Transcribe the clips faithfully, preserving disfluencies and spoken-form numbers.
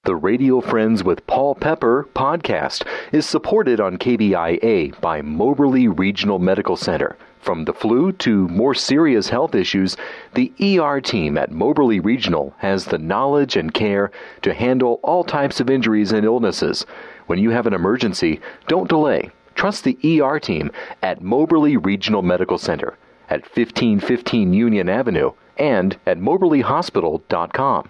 The Radio Friends with Paul Pepper podcast is supported on K B I A by Moberly Regional Medical Center. From the flu to more serious health issues, the E R team at Moberly Regional has the knowledge and care to handle all types of injuries and illnesses. When you have an emergency, don't delay. Trust the E R team at Moberly Regional Medical Center at fifteen fifteen Union Avenue and at moberly hospital dot com.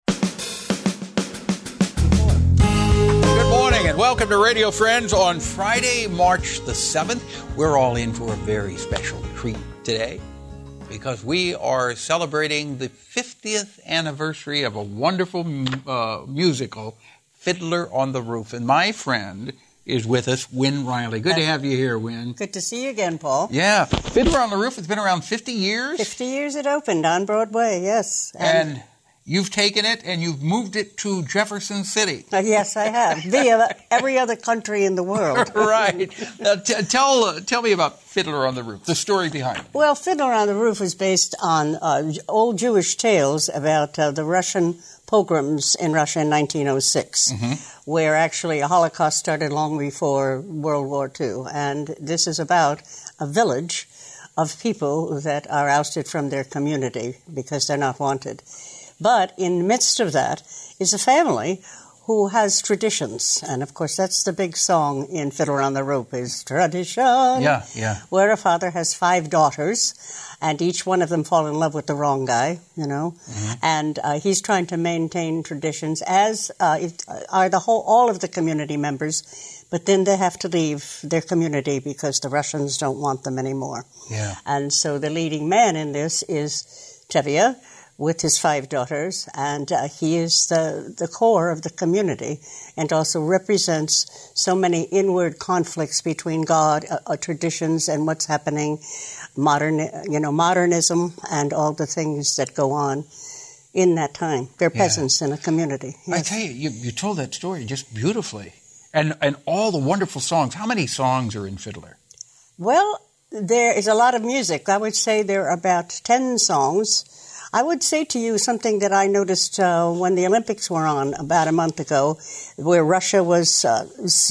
And welcome to Radio Friends on Friday, March the seventh. We're all in for a very special treat today because we are celebrating the fiftieth anniversary of a wonderful uh, musical, Fiddler on the Roof. And my friend is with us, Win Riley. Good to have you here, Win. Good to see you again, Paul. Yeah. Fiddler on the Roof has been around fifty years. fifty years it opened on Broadway, yes. And... and you've taken it and you've moved it to Jefferson City. Uh, yes, I have. Via every other country in the world. Right. Uh, t- tell uh, tell me about Fiddler on the Roof, the story behind it. Well, Fiddler on the Roof is based on uh, old Jewish tales about uh, the Russian pogroms in Russia in nineteen oh six, mm-hmm. where actually a Holocaust started long before World War Two. And this is about a village of people that are ousted from their community because they're not wanted. But in the midst of that is a family who has traditions. And, of course, that's the big song in Fiddler on the Roof is Tradition. Yeah, yeah. Where a father has five daughters, and each one of them fall in love with the wrong guy, you know. Mm-hmm. And uh, he's trying to maintain traditions, as uh, it, are the whole all of the community members. But then they have to leave their community because the Russians don't want them anymore. Yeah. And so the leading man in this is Tevye, with his five daughters, and uh, he is the, the core of the community and also represents so many inward conflicts between God, uh, uh, traditions, and what's happening, modern, you know, modernism and all the things that go on in that time. They're peasants yeah. in a community. Yes. I tell you, you, you told that story just beautifully. And, and all the wonderful songs. How many songs are in Fiddler? Well, there is a lot of music. I would say there are about ten songs. I would say to you something that I noticed uh, when the Olympics were on about a month ago, where Russia was uh,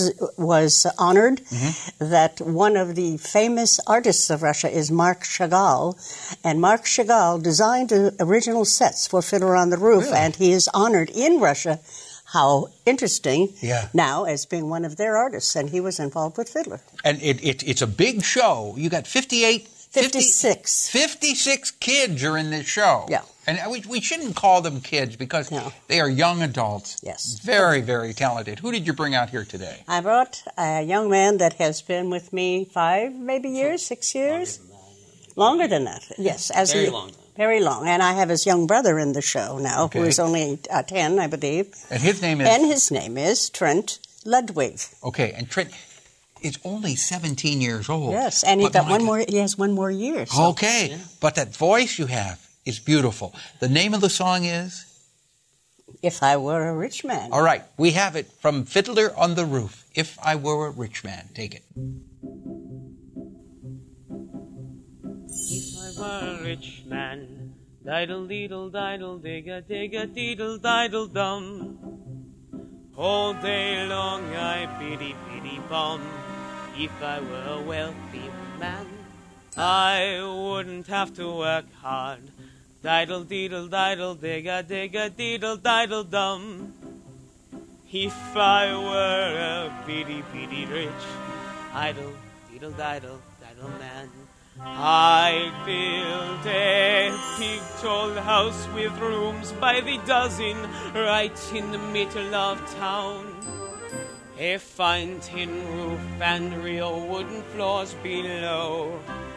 was honored, mm-hmm. that one of the famous artists of Russia is Marc Chagall, and Marc Chagall designed the original sets for Fiddler on the Roof, really? And he is honored in Russia. How interesting yeah. now as being one of their artists, and he was involved with Fiddler. And it, it, it's a big show. You got fifty-eight... fifty-six. fifty, fifty-six kids are in this show. Yeah. And we, we shouldn't call them kids because no. they are young adults. Yes. Very, very talented. Who did you bring out here today? I brought a young man that has been with me five, maybe years, six years? Longer than that. Longer than that. Yes. As very he, long. Very long. And I have his young brother in the show now, okay. who is only uh, ten, I believe. And his name is? And his name is Trent Ludwig. Okay. And Trent is only seventeen years old. Yes. And he but got my, one more. He has one more year. So. Okay. Yeah. But that voice you have is beautiful. The name of the song is? If I Were a Rich Man. All right. We have it from Fiddler on the Roof. If I Were a Rich Man. Take it. If I were a rich man, diddle deedle diddle digga digga deedle diddle dum. All day long I biddy biddy bum. If I were a wealthy man, I wouldn't have to work hard. Diddle deedle diddle digga digga deedle diddle dum. If I were a biddy biddy rich, idle deedle diddle diddle man, I'd build a big tall house with rooms by the dozen right in the middle of town. A fine tin roof and real wooden floors below.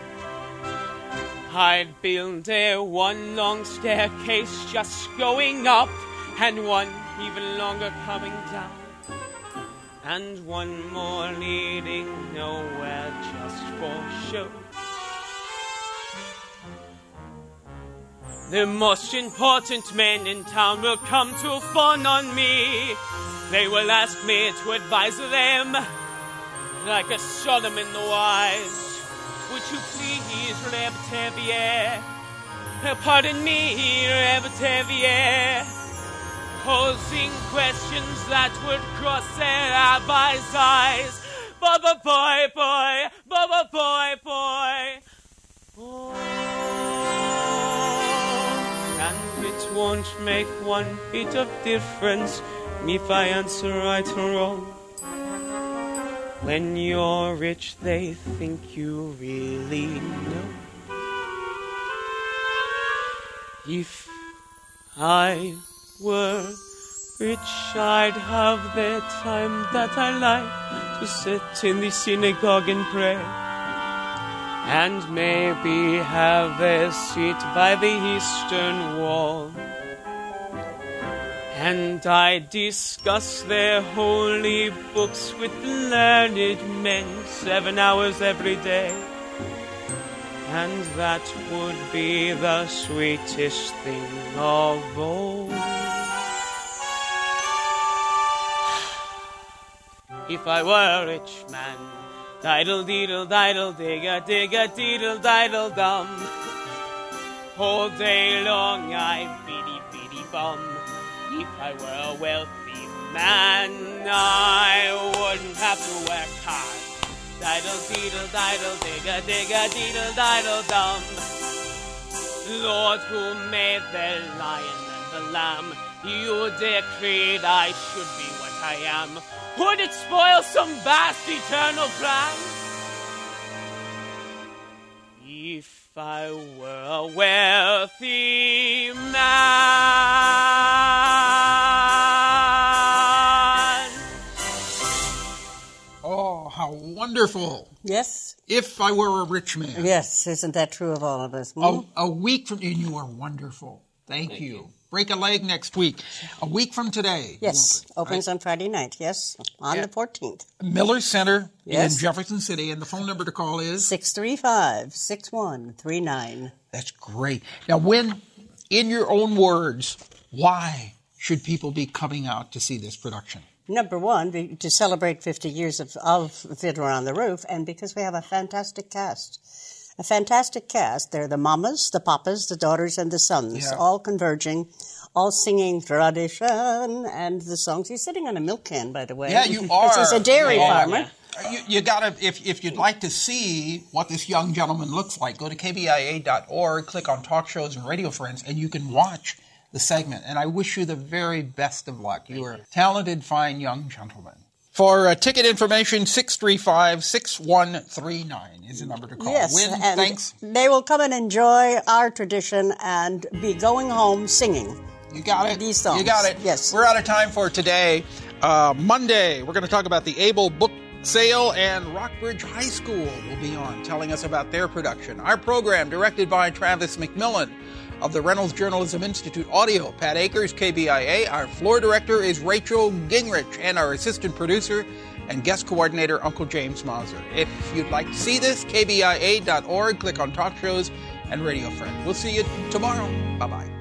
I'd build a one long staircase just going up and one even longer coming down. And one more leading nowhere just for show. The most important men in town will come to fawn on me. They will ask me to advise them, like a Solomon the Wise. Would you please, Rebetevie? Pardon me, Rebetevie. posing questions that would cross their rabbi's eyes. Baba boy, boy, Baba boy, boy. Oh, and it won't make one bit of difference if I answer right or wrong. When you're rich, they think you really know. If I were rich, I'd have the time that I like to sit in the synagogue and pray, and maybe have a seat by the eastern wall, and I discuss their holy books with learned men seven hours every day, and that would be the sweetest thing of all. If I were a rich man, diddle deedle diddle digga digga deedle diddle dum, all day long I beady beady bum. If I were a wealthy man, I wouldn't have to work hard. Diddle deedle diddle digga digga deedle diddle dum. Lord, who made the lion and the lamb, you decreed I should be what I am. Would it spoil some vast eternal plan? If I were a wealthy man. Oh, how wonderful. Yes? If I were a rich man. Yes, isn't that true of all of us? Hmm? A, a week from, and you are wonderful. Thank, Thank you. you. Break a leg next week. A week from today. Yes, open, opens right? on Friday night, yes, on yeah. the fourteenth. Miller Center yes. in Jefferson City, and the phone number to call is? six three five, six one three nine. That's great. Now, when, in your own words, why should people be coming out to see this production? Number one, to celebrate fifty years of, of Fiddler on the Roof, and because we have a fantastic cast. A fantastic cast. They're the mamas, the papas, the daughters, and the sons, yeah. all converging, all singing tradition and the songs. He's sitting on a milk can, by the way. Yeah, you are. He's a dairy yeah. farmer. You, you gotta, if if you'd like to see what this young gentleman looks like, go to K B I A dot org, click on Talk Shows and Radio Friends, and you can watch the segment. And I wish you the very best of luck. You are a talented, fine young gentleman. For uh, ticket information, six three five, six one three nine is the number to call. Yes, Win, and thanks. They will come and enjoy our tradition and be going home singing. You got it. These songs. You got it. Yes. We're out of time for today. Uh, Monday, we're going to talk about the Able Book Sale, and Rockbridge High School will be on telling us about their production. Our program, directed by Travis McMillan of the Reynolds Journalism Institute Audio. Pat Akers, K B I A. Our floor director is Rachel Gingrich, and our assistant producer and guest coordinator, Uncle James Mauser. If you'd like to see this, K B I A dot org. Click on Talk Shows and Radio Friends. We'll see you tomorrow. Bye-bye.